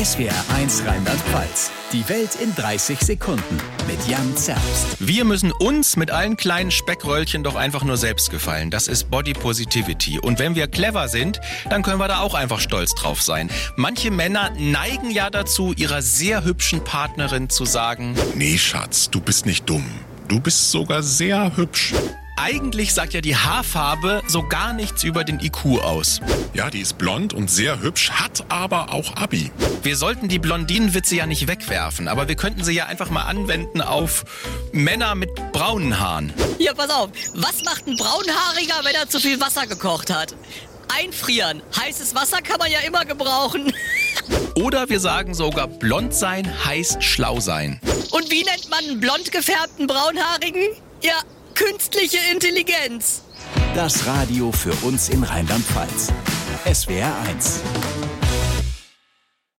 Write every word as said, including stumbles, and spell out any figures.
S W R eins Rheinland-Pfalz. Die Welt in dreißig Sekunden mit Jan Zerbst. Wir müssen uns mit allen kleinen Speckröllchen doch einfach nur selbst gefallen. Das ist Body Positivity. Und wenn wir clever sind, dann können wir da auch einfach stolz drauf sein. Manche Männer neigen ja dazu, ihrer sehr hübschen Partnerin zu sagen: Nee, Schatz, du bist nicht dumm. Du bist sogar sehr hübsch. Eigentlich sagt ja die Haarfarbe so gar nichts über den I Q aus. Ja, die ist blond und sehr hübsch, hat aber auch Abi. Wir sollten die Blondinenwitze ja nicht wegwerfen, aber wir könnten sie ja einfach mal anwenden auf Männer mit braunen Haaren. Ja, pass auf. Was macht ein Braunhaariger, wenn er zu viel Wasser gekocht hat? Einfrieren. Heißes Wasser kann man ja immer gebrauchen. Oder wir sagen sogar, blond sein heißt schlau sein. Und wie nennt man einen blond gefärbten Braunhaarigen? Ja, künstliche Intelligenz. Das Radio für uns in Rheinland-Pfalz. S W R eins.